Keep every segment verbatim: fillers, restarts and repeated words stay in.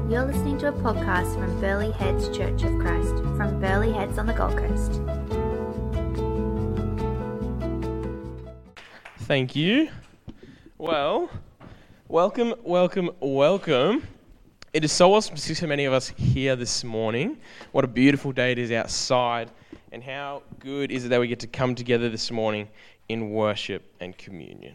You're listening to a podcast from Burleigh Heads Church of Christ, from Burleigh Heads on the Gold Coast. Thank you. Well, welcome, welcome, welcome. It is so awesome to see so many of us here this morning. What a beautiful day it is outside, and how good is it that we get to come together this morning in worship and communion.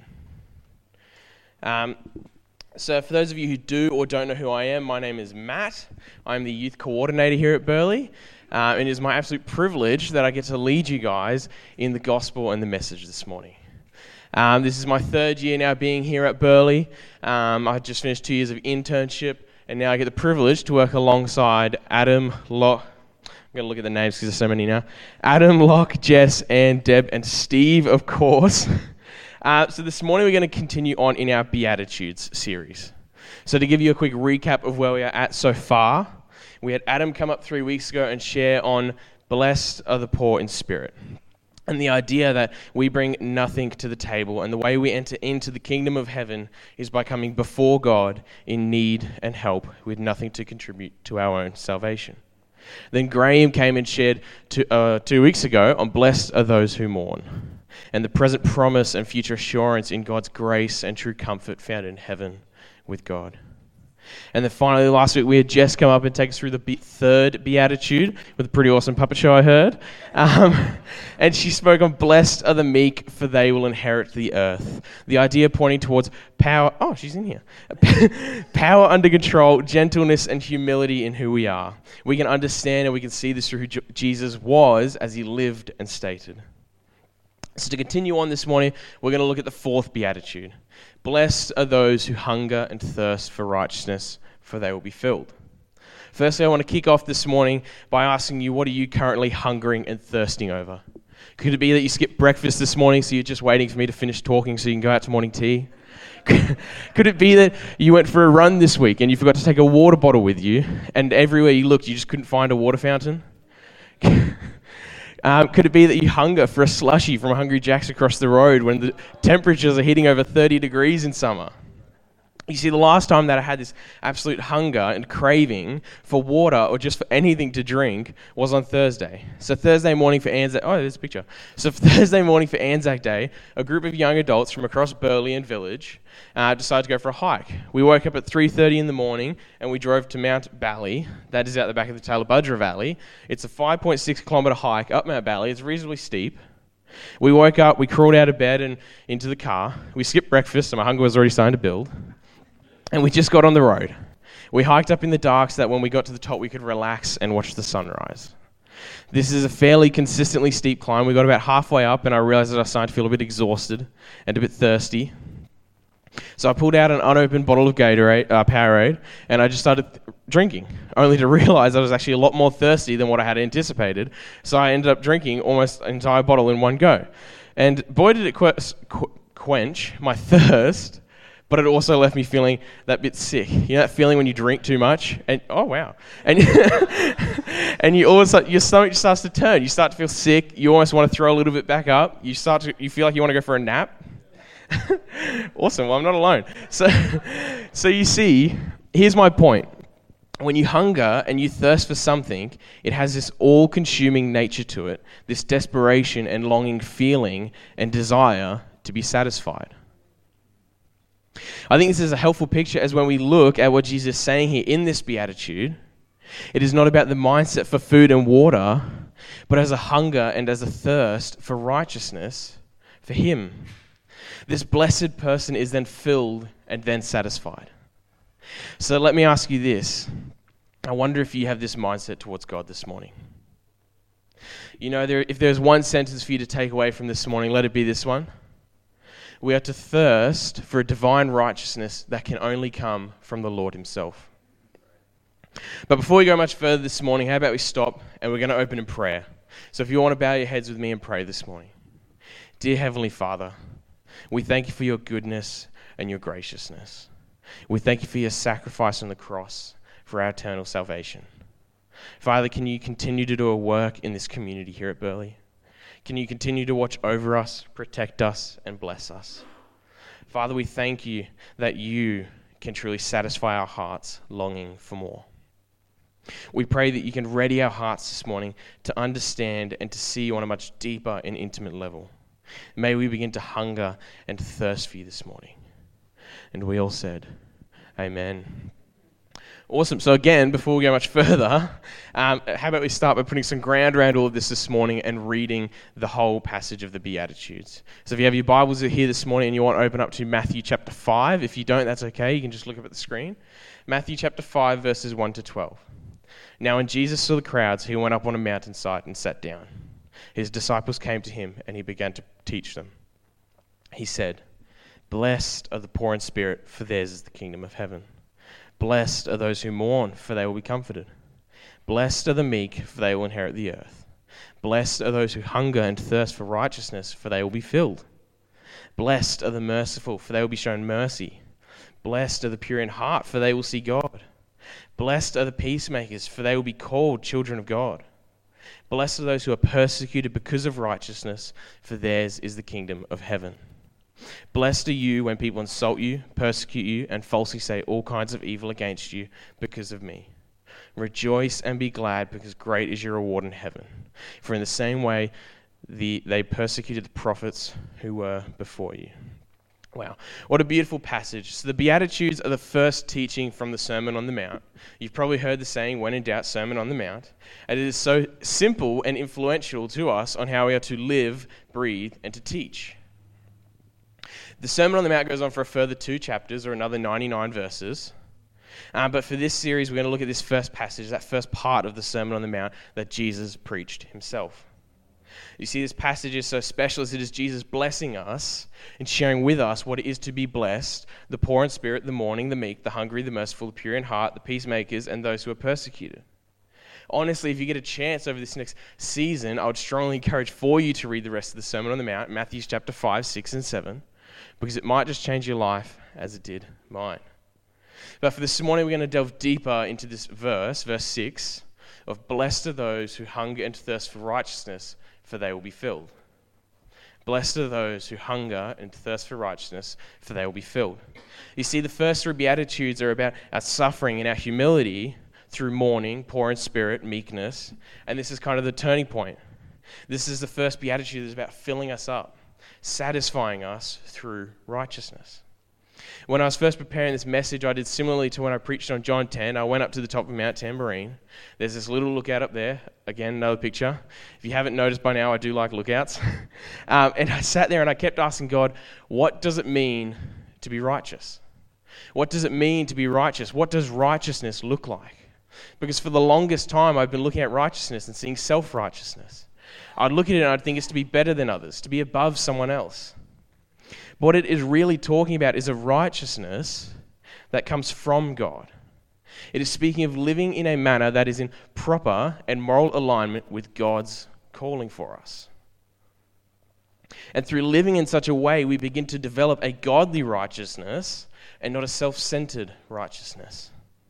Um, so for those of you who do or don't know who I am, my name is Matt. I'm the youth coordinator here at Burleigh, uh, and it is my absolute privilege that I get to lead you guys in the gospel and the message this morning. Um, this is my third year now being here at Burleigh. Um, I just finished two years of internship, and now I get the privilege to work alongside Adam, Locke. I'm going to look at the names because there's so many now. Adam, Locke, Jess, and Deb, and Steve, of course. Uh, so this morning we're going to continue on in our Beatitudes series. So to give you a quick recap of where we are at so far, we had Adam come up three weeks ago and share on blessed are the poor in spirit. And the idea that we bring nothing to the table, and the way we enter into the kingdom of heaven is by coming before God in need and help with nothing to contribute to our own salvation. Then Graham came and shared two, uh, two weeks ago on blessed are those who mourn, and the present promise and future assurance in God's grace and true comfort found in heaven with God. And then finally, last week, we had Jess come up and take us through the be- third Beatitude with a pretty awesome puppet show, I heard. Um, and she spoke on blessed are the meek, for they will inherit the earth. The idea pointing towards power. Oh, she's in here. Power under control, gentleness, and humility in who we are. We can understand and we can see this through who J- Jesus was as he lived and stated. So to continue on this morning, we're going to look at the fourth Beatitude. Blessed are those who hunger and thirst for righteousness, for they will be filled. Firstly, I want to kick off this morning by asking you, what are you currently hungering and thirsting over? Could it be that you skipped breakfast this morning, so you're just waiting for me to finish talking so you can go out to morning tea? Could it be that you went for a run this week and you forgot to take a water bottle with you, and everywhere you looked, you just couldn't find a water fountain? Um, could it be that you hunger for a slushie from Hungry Jack's across the road when the temperatures are hitting over thirty degrees in summer? You see, the last time that I had this absolute hunger and craving for water or just for anything to drink was on Thursday. So Thursday morning for Anzac... Oh, there's a picture. So Thursday morning for Anzac Day, a group of young adults from across Burleigh and Village uh, decided to go for a hike. We woke up at three thirty in the morning and we drove to Mount Bally. That is out the back of the Tallebudgera Valley. It's a five point six kilometre hike up Mount Bally. It's reasonably steep. We woke up, we crawled out of bed and into the car. We skipped breakfast, so my hunger was already starting to build. And we just got on the road. We hiked up in the dark so that when we got to the top, we could relax and watch the sunrise. This is a fairly consistently steep climb. We got about halfway up, and I realized that I was starting to feel a bit exhausted and a bit thirsty. So I pulled out an unopened bottle of Gatorade, uh, Powerade, and I just started th- drinking, only to realize I was actually a lot more thirsty than what I had anticipated. So I ended up drinking almost an entire bottle in one go. And boy, did it qu- qu- quench my thirst. But it also left me feeling that bit sick. You know that feeling when you drink too much? And oh, wow. And and you always, your stomach starts to turn. You start to feel sick. You almost want to throw a little bit back up. You start to, you feel like you want to go for a nap. Awesome. Well, I'm not alone. So, so you see, here's my point. When you hunger and you thirst for something, it has this all-consuming nature to it, this desperation and longing feeling and desire to be satisfied. I think this is a helpful picture as when we look at what Jesus is saying here in this Beatitude. It is not about the mindset for food and water, but as a hunger and as a thirst for righteousness for Him. This blessed person is then filled and then satisfied. So let me ask you this. I wonder if you have this mindset towards God this morning. You know, there, if there's one sentence for you to take away from this morning, let it be this one. We are to thirst for a divine righteousness that can only come from the Lord Himself. But before we go much further this morning, how about we stop and we're going to open in prayer. So if you want to bow your heads with me and pray this morning. Dear Heavenly Father, we thank you for your goodness and your graciousness. We thank you for your sacrifice on the cross for our eternal salvation. Father, can you continue to do a work in this community here at Burleigh? Can you continue to watch over us, protect us, and bless us? Father, we thank you that you can truly satisfy our hearts longing for more. We pray that you can ready our hearts this morning to understand and to see you on a much deeper and intimate level. May we begin to hunger and thirst for you this morning. And we all said, Amen. Awesome. So again, before we go much further, um, how about we start by putting some ground around all of this this morning and reading the whole passage of the Beatitudes. So if you have your Bibles here this morning and you want to open up to Matthew chapter five, if you don't, that's okay. You can just look up at the screen. Matthew chapter five, verses one to twelve. Now when Jesus saw the crowds, he went up on a mountainside and sat down. His disciples came to him and he began to teach them. He said, "Blessed are the poor in spirit, for theirs is the kingdom of heaven. Blessed are those who mourn, for they will be comforted. Blessed are the meek, for they will inherit the earth. Blessed are those who hunger and thirst for righteousness, for they will be filled. Blessed are the merciful, for they will be shown mercy. Blessed are the pure in heart, for they will see God. Blessed are the peacemakers, for they will be called children of God. Blessed are those who are persecuted because of righteousness, for theirs is the kingdom of heaven. Blessed are you when people insult you, persecute you, and falsely say all kinds of evil against you because of me. Rejoice and be glad, because great is your reward in heaven. For in the same way the, they persecuted the prophets who were before you." Wow, what a beautiful passage. So the Beatitudes are the first teaching from the Sermon on the Mount. You've probably heard the saying, when in doubt, Sermon on the Mount. And it is so simple and influential to us on how we are to live, breathe, and to teach. The Sermon on the Mount goes on for a further two chapters or another ninety-nine verses. Um, but for this series, we're going to look at this first passage, that first part of the Sermon on the Mount that Jesus preached himself. You see, this passage is so special as it is Jesus blessing us and sharing with us what it is to be blessed, the poor in spirit, the mourning, the meek, the hungry, the merciful, the pure in heart, the peacemakers, and those who are persecuted. Honestly, if you get a chance over this next season, I would strongly encourage for you to read the rest of the Sermon on the Mount, Matthew chapter five, six, and seven, because it might just change your life as it did mine. But for this morning, we're going to delve deeper into this verse, verse six, of blessed are those who hunger and thirst for righteousness, for they will be filled. Blessed are those who hunger and thirst for righteousness, for they will be filled. You see, the first three Beatitudes are about our suffering and our humility through mourning, poor in spirit, meekness, and this is kind of the turning point. This is the first Beatitude that is about filling us up, satisfying us through righteousness. When I was first preparing this message, I did similarly to when I preached on John ten. I went up to the top of Mount Tamborine. There's this little lookout up there. Again, another picture. If you haven't noticed by now, I do like lookouts. um, and I sat there and I kept asking God, what does it mean to be righteous? What does it mean to be righteous? What does righteousness look like? Because for the longest time, I've been looking at righteousness and seeing self-righteousness. I'd look at it and I'd think it's to be better than others, to be above someone else. What it is really talking about is a righteousness that comes from God. It is speaking of living in a manner that is in proper and moral alignment with God's calling for us. And through living in such a way, we begin to develop a godly righteousness and not a self-centered righteousness.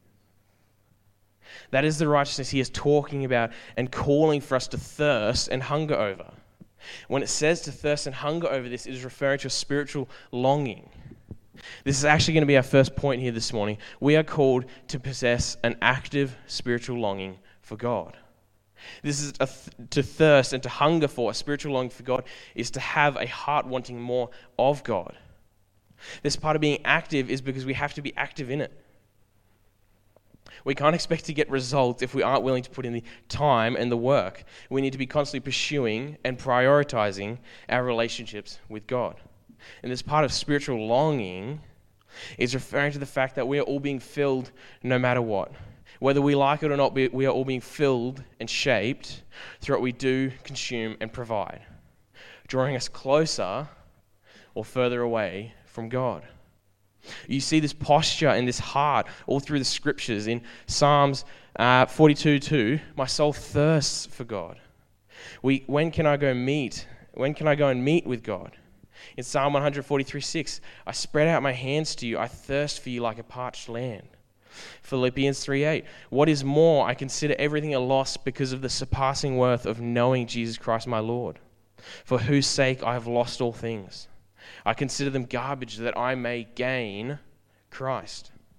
That is the righteousness he is talking about and calling for us to thirst and hunger over. When it says to thirst and hunger over this, it is referring to a spiritual longing. This is actually going to be our first point here this morning. We are called to possess an active spiritual longing for God. This is a th- to thirst and to hunger for a spiritual longing for God is to have a heart wanting more of God. This part of being active is because we have to be active in it. We can't expect to get results if we aren't willing to put in the time and the work. We need to be constantly pursuing and prioritizing our relationships with God. And this part of spiritual longing is referring to the fact that we are all being filled no matter what. Whether we like it or not, we are all being filled and shaped through what we do, consume, and provide, drawing us closer or further away from God. You see this posture and this heart all through the scriptures. In Psalms uh, forty-two two, my soul thirsts for God. We, when can I go meet? When can I go and meet with God? In Psalm one forty-three six, I spread out my hands to you. I thirst for you like a parched land. Philippians three eight, what is more, I consider everything a loss because of the surpassing worth of knowing Jesus Christ my Lord, for whose sake I have lost all things. I consider them garbage that I may gain Christ.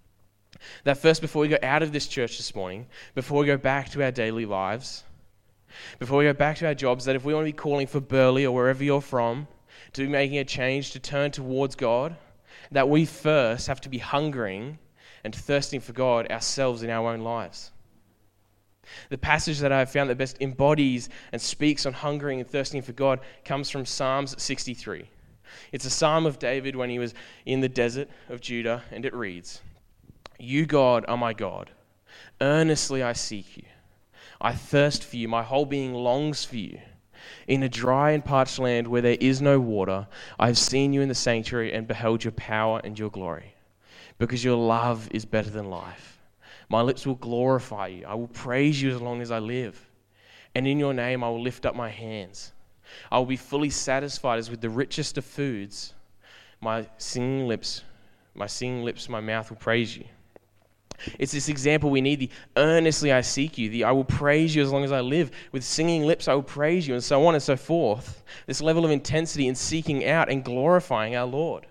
That first, before we go out of this church this morning, before we go back to our daily lives, before we go back to our jobs, that if we want to be calling for Burleigh or wherever you're from, to be making a change, to turn towards God, that we first have to be hungering and thirsting for God ourselves in our own lives. The passage that I have found that best embodies and speaks on hungering and thirsting for God comes from Psalms sixty-three. It's a psalm of David when he was in the desert of Judah, and it reads, "You, God, are my God. Earnestly I seek you. I thirst for you. My whole being longs for you. In a dry and parched land where there is no water, I have seen you in the sanctuary and beheld your power and your glory. Because your love is better than life. My lips will glorify you. I will praise you as long as I live. And in your name I will lift up my hands. I will be fully satisfied as with the richest of foods. My singing lips, my singing lips, my mouth will praise you." It's this example we need, the earnestly I seek you, the I will praise you as long as I live. With singing lips I will praise you, and so on and so forth. This level of intensity in seeking out and glorifying our Lord.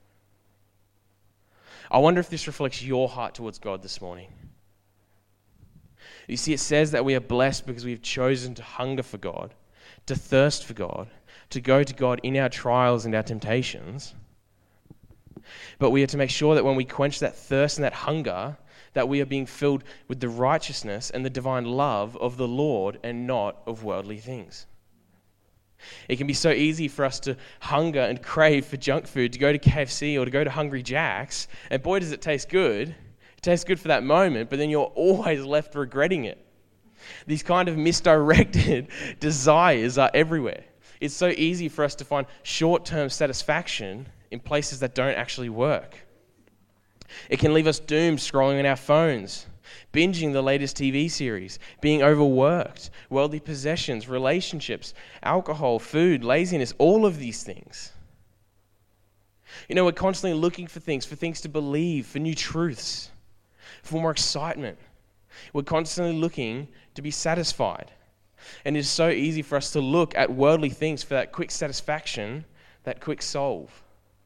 I wonder if this reflects your heart towards God this morning. You see, it says that we are blessed because we have chosen to hunger for God, to thirst for God, to go to God in our trials and our temptations. But we are to make sure that when we quench that thirst and that hunger, that we are being filled with the righteousness and the divine love of the Lord and not of worldly things. It can be so easy for us to hunger and crave for junk food, to go to K F C or to go to Hungry Jack's, and boy does it taste good. It tastes good for that moment, but then you're always left regretting it. These kind of misdirected desires are everywhere. It's so easy for us to find short-term satisfaction in places that don't actually work. It can leave us doomed scrolling on our phones, binging the latest T V series, being overworked, worldly possessions, relationships, alcohol, food, laziness, all of these things. You know, we're constantly looking for things, for things to believe, for new truths, for more excitement. We're constantly looking to be satisfied. And it is so easy for us to look at worldly things for that quick satisfaction, that quick solve.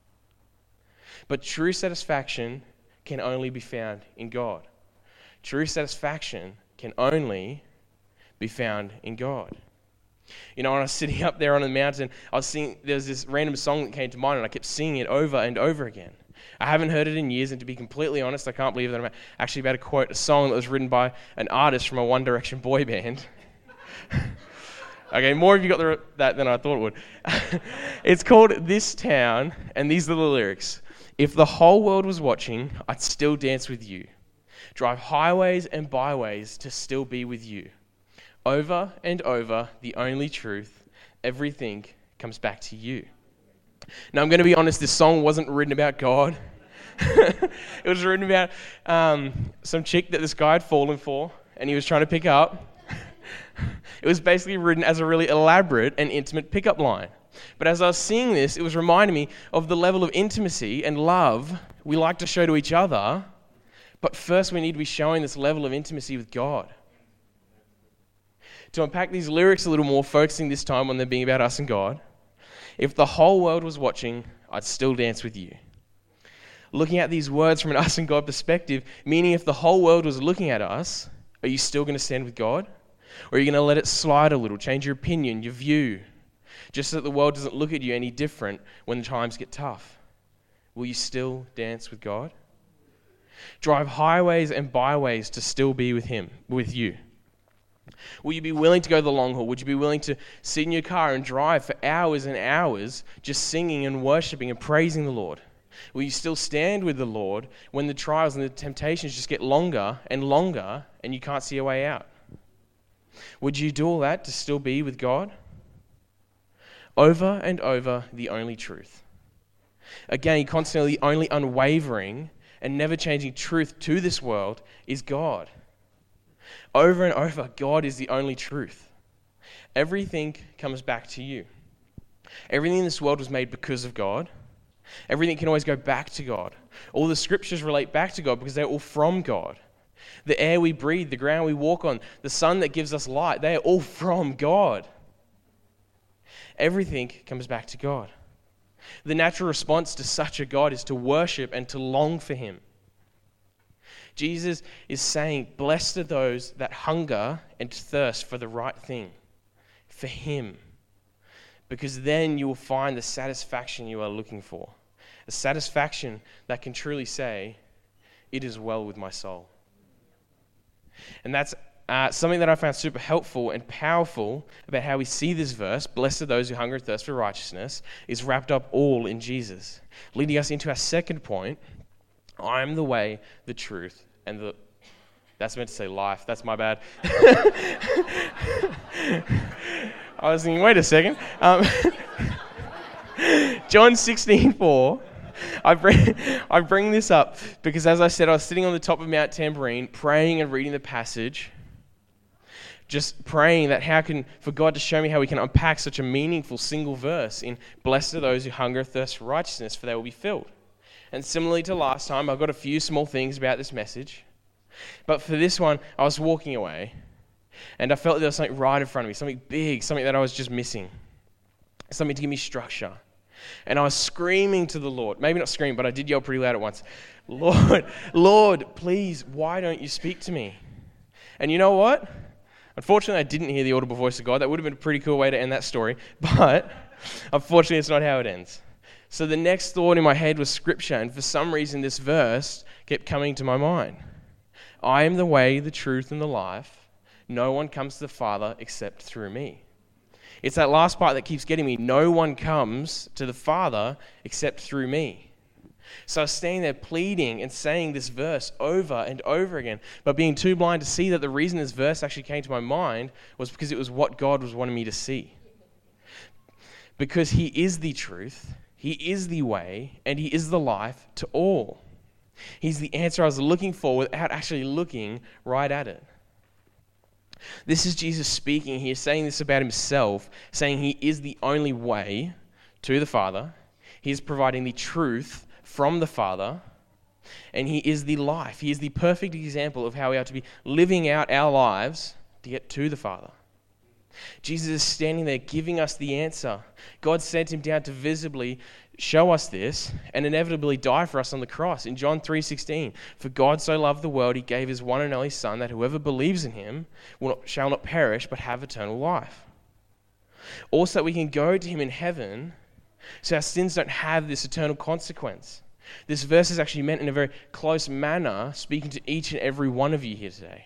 But true satisfaction can only be found in God. True satisfaction can only be found in God. You know, when I was sitting up there on the mountain, I was singing, there was this random song that came to mind, and I kept singing it over and over again. I haven't heard it in years, and to be completely honest, I can't believe that I'm actually about to quote a song that was written by an artist from a One Direction boy band. Okay, more of you got the, that than I thought it would. It's called This Town, and these are the lyrics. "If the whole world was watching, I'd still dance with you. Drive highways and byways to still be with you. Over and over, the only truth, everything comes back to you." Now, I'm going to be honest, this song wasn't written about God. It was written about um, some chick that this guy had fallen for, and he was trying to pick up. It was basically written as a really elaborate and intimate pickup line. But as I was seeing this, it was reminding me of the level of intimacy and love we like to show to each other, but first we need to be showing this level of intimacy with God. To unpack these lyrics a little more, focusing this time on them being about us and God. If the whole world was watching, I'd still dance with you. Looking at these words from an us and God perspective, meaning if the whole world was looking at us, are you still going to stand with God? Or are you going to let it slide a little, change your opinion, your view, just so that the world doesn't look at you any different when the times get tough? Will you still dance with God? Drive highways and byways to still be with Him, with you. Will you be willing to go the long haul? Would you be willing to sit in your car and drive for hours and hours just singing and worshiping and praising the Lord? Will you still stand with the Lord when the trials and the temptations just get longer and longer and you can't see a way out? Would you do all that to still be with God? Over and over, the only truth. Again, constantly the only unwavering and never changing truth to this world is God. Over and over, God is the only truth. Everything comes back to you. Everything in this world was made because of God. Everything can always go back to God. All the scriptures relate back to God because they're all from God. The air we breathe, the ground we walk on, the sun that gives us light, they are all from God. Everything comes back to God. The natural response to such a God is to worship and to long for Him. Jesus is saying, blessed are those that hunger and thirst for the right thing, for him. Because then you will find the satisfaction you are looking for. A satisfaction that can truly say, it is well with my soul. And that's uh, something that I found super helpful and powerful about how we see this verse, blessed are those who hunger and thirst for righteousness, is wrapped up all in Jesus. Leading us into our second point, I am the way, the truth, and the... That's meant to say life. That's my bad. I was thinking, wait a second. Um, John sixteen four. I bring, I bring this up because, as I said, I was sitting on the top of Mount Tambourine praying and reading the passage, just praying that how can, for God to show me how we can unpack such a meaningful single verse in blessed are those who hunger and thirst for righteousness, for they will be filled. And similarly to last time, I've got a few small things about this message. But for this one, I was walking away, and I felt like there was something right in front of me, something big, something that I was just missing, something to give me structure. And I was screaming to the Lord. Maybe not scream, but I did yell pretty loud at once. Lord, Lord, please, why don't you speak to me? And you know what? Unfortunately, I didn't hear the audible voice of God. That would have been a pretty cool way to end that story. But unfortunately, it's not how it ends. So the next thought in my head was Scripture, and for some reason, this verse kept coming to my mind. I am the way, the truth, and the life. No one comes to the Father except through me. It's that last part that keeps getting me. No one comes to the Father except through me. So I was standing there pleading and saying this verse over and over again, but being too blind to see that the reason this verse actually came to my mind was because it was what God was wanting me to see. Because he is the truth, he is the way, and he is the life to all. He's the answer I was looking for without actually looking right at it. This is Jesus speaking here, saying this about himself, saying he is the only way to the Father. He is providing the truth from the Father, and he is the life. He is the perfect example of how we are to be living out our lives to get to the Father. Jesus is standing there giving us the answer. God sent him down to visibly show us this and inevitably die for us on the cross. In John three sixteen, for God so loved the world, he gave his one and only Son, that whoever believes in him will not, shall not perish but have eternal life. Also, we can go to him in heaven so our sins don't have this eternal consequence. This verse is actually meant in a very close manner, speaking to each and every one of you here today.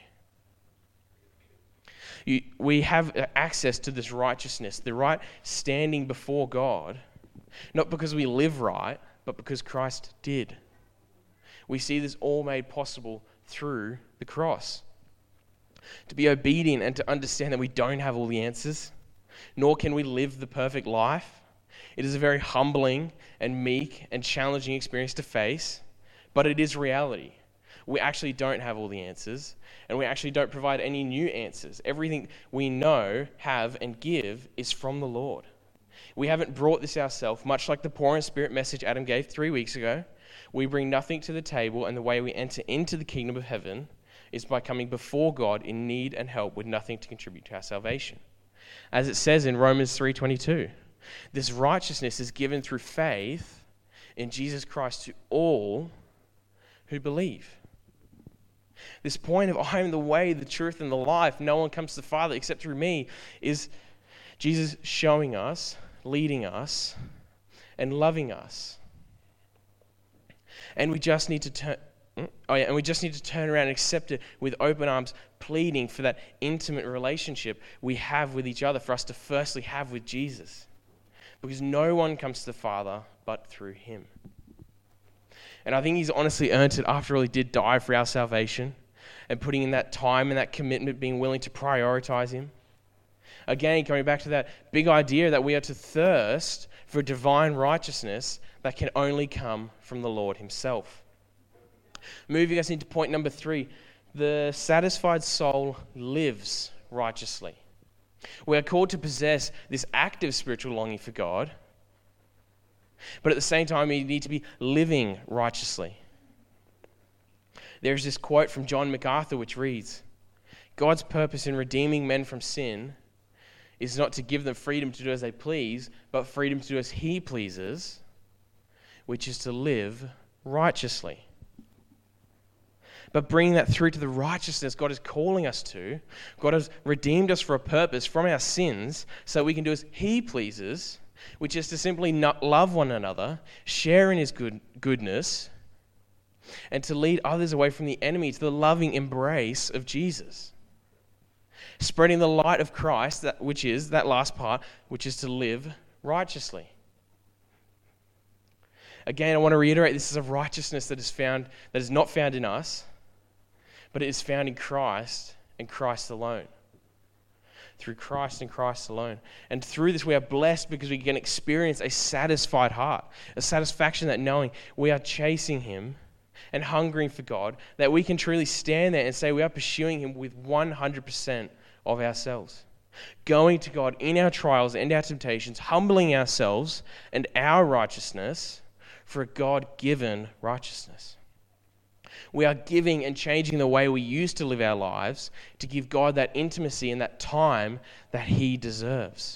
You, we have access to this righteousness, the right standing before God, not because we live right, but because Christ did. We see this all made possible through the cross. To be obedient and to understand that we don't have all the answers, nor can we live the perfect life. It is a very humbling and meek and challenging experience to face, but it is reality. We actually don't have all the answers, and we actually don't provide any new answers. Everything we know, have, and give is from the Lord. We haven't brought this ourselves, much like the poor in spirit message Adam gave three weeks ago. We bring nothing to the table, and the way we enter into the kingdom of heaven is by coming before God in need and help with nothing to contribute to our salvation. As it says in Romans three twenty-two, this righteousness is given through faith in Jesus Christ to all who believe. This point of I am the way, the truth, and the life, no one comes to the Father except through me, is Jesus showing us, leading us, and loving us. And we just need to turn oh yeah, and we just need to turn around and accept it with open arms, pleading for that intimate relationship we have with each other, for us to firstly have with Jesus. Because no one comes to the Father but through him. And I think he's honestly earned it. After all, he did die for our salvation, and putting in that time and that commitment, being willing to prioritize him. Again, coming back to that big idea that we are to thirst for divine righteousness that can only come from the Lord himself. Moving us into point number three, the satisfied soul lives righteously. We are called to possess this active spiritual longing for God, but at the same time, we need to be living righteously. There's this quote from John MacArthur which reads, God's purpose in redeeming men from sin is not to give them freedom to do as they please, but freedom to do as he pleases, which is to live righteously. but bringing that through to the righteousness God is calling us to. God has redeemed us for a purpose from our sins so that we can do as He pleases, which is to simply not love one another, share in His good, goodness, and to lead others away from the enemy to the loving embrace of Jesus. Spreading the light of Christ, that, which is that last part, which is to live righteously. Again, I want to reiterate, this is a righteousness that is found that is not found in us, but it is found in Christ and Christ alone. Through Christ and Christ alone. And through this we are blessed because we can experience a satisfied heart, a satisfaction that knowing we are chasing Him and hungering for God, that we can truly stand there and say we are pursuing Him with one hundred percent of ourselves. Going to God in our trials and our temptations, humbling ourselves and our righteousness for a God-given righteousness. We are giving and changing the way we used to live our lives to give God that intimacy and that time that He deserves.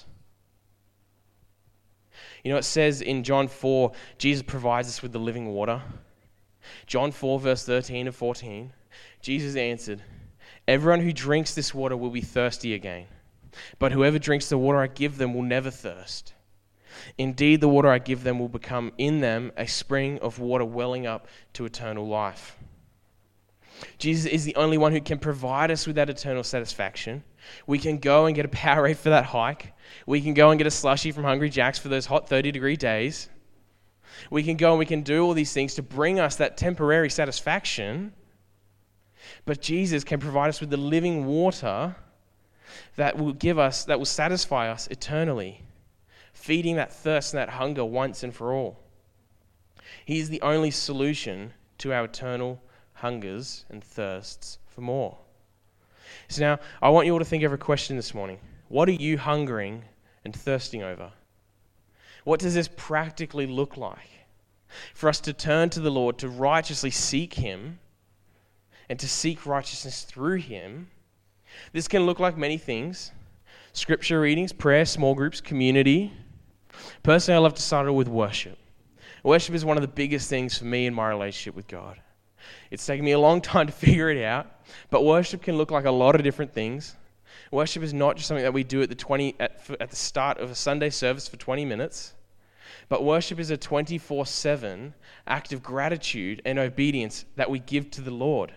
You know, it says in John four, Jesus provides us with the living water. John four, verse thirteen and fourteen, Jesus answered, "Everyone who drinks this water will be thirsty again, but whoever drinks the water I give them will never thirst. Indeed, the water I give them will become in them a spring of water welling up to eternal life." Jesus is the only one who can provide us with that eternal satisfaction. We can go and get a Powerade for that hike. We can go and get a slushie from Hungry Jack's for those hot thirty degree days. We can go and we can do all these things to bring us that temporary satisfaction. But Jesus can provide us with the living water that will give us, that will satisfy us eternally, feeding that thirst and that hunger once and for all. He is the only solution to our eternal hungers and thirsts for more. So now, I want you all to think of a question this morning. What are you hungering and thirsting over? What does this practically look like? For us to turn to the Lord, to righteously seek Him, and to seek righteousness through Him. This can look like many things. Scripture readings, prayer, small groups, community. Personally, I love to start it with worship. Worship is one of the biggest things for me in my relationship with God. It's taken me a long time to figure it out, but worship can look like a lot of different things. Worship is not just something that we do at the twenty at, at the start of a Sunday service for twenty minutes, but worship is a twenty-four seven act of gratitude and obedience that we give to the Lord.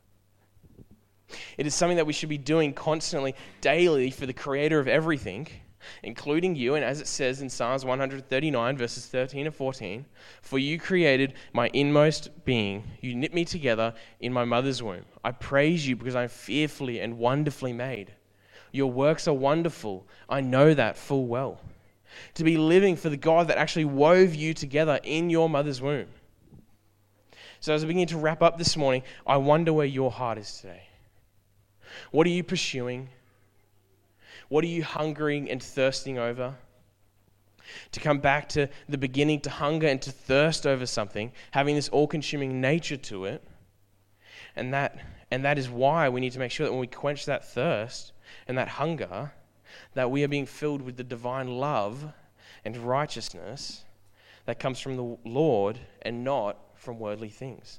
It is something that we should be doing constantly, daily, for the Creator of everything, including you. And as it says in Psalms one thirty-nine, verses thirteen and fourteen, "For you created my inmost being. You knit me together in my mother's womb. I praise you because I am fearfully and wonderfully made. Your works are wonderful. I know that full well." To be living for the God that actually wove you together in your mother's womb. So as I begin to wrap up this morning, I wonder where your heart is today. What are you pursuing? What are you hungering and thirsting over? To come back to the beginning, to hunger and to thirst over something, having this all-consuming nature to it. And that, and that is why we need to make sure that when we quench that thirst and that hunger, that we are being filled with the divine love and righteousness that comes from the Lord and not from worldly things.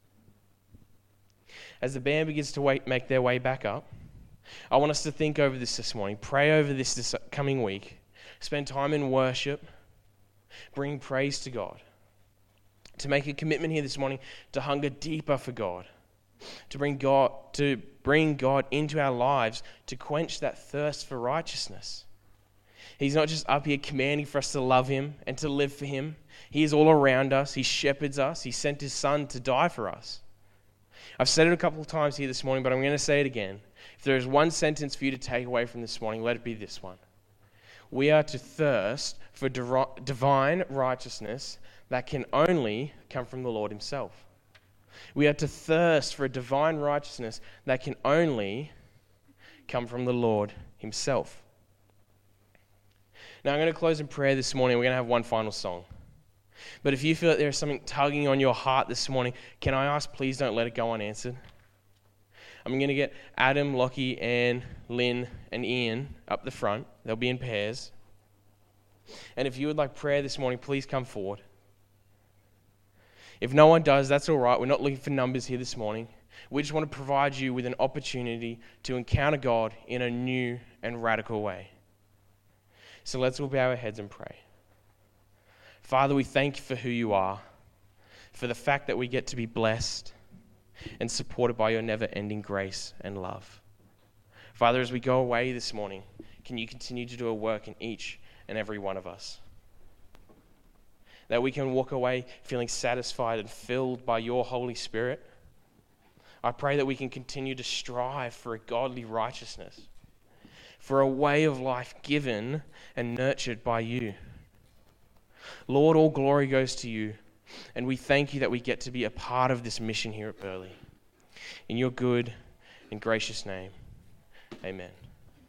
As the band begins to wait, make their way back up, I want us to think over this this morning, pray over this this coming week, spend time in worship, bring praise to God, to make a commitment here this morning to hunger deeper for God, to bring God to bring God into our lives, to quench that thirst for righteousness. He's not just up here commanding for us to love Him and to live for Him. He is all around us. He shepherds us. He sent His Son to die for us. I've said it a couple of times here this morning, but I'm going to say it again. If there is one sentence for you to take away from this morning, let it be this one. We are to thirst for divine righteousness that can only come from the Lord Himself. We are to thirst for a divine righteousness that can only come from the Lord Himself. Now I'm going to close in prayer this morning. We're going to have one final song. But if you feel that there is something tugging on your heart this morning, can I ask, please don't let it go unanswered? I'm going to get Adam, Lockie, Anne, Lynn, and Ian up the front. They'll be in pairs. And if you would like prayer this morning, please come forward. If no one does, that's all right. We're not looking for numbers here this morning. We just want to provide you with an opportunity to encounter God in a new and radical way. So let's all bow our heads and pray. Father, we thank you for who you are, for the fact that we get to be blessed and supported by your never-ending grace and love. Father, as we go away this morning, can you continue to do a work in each and every one of us? That we can walk away feeling satisfied and filled by your Holy Spirit. I pray that we can continue to strive for a godly righteousness, for a way of life given and nurtured by you. Lord, all glory goes to you, and we thank you that we get to be a part of this mission here at Burleigh. In your good and gracious name, amen.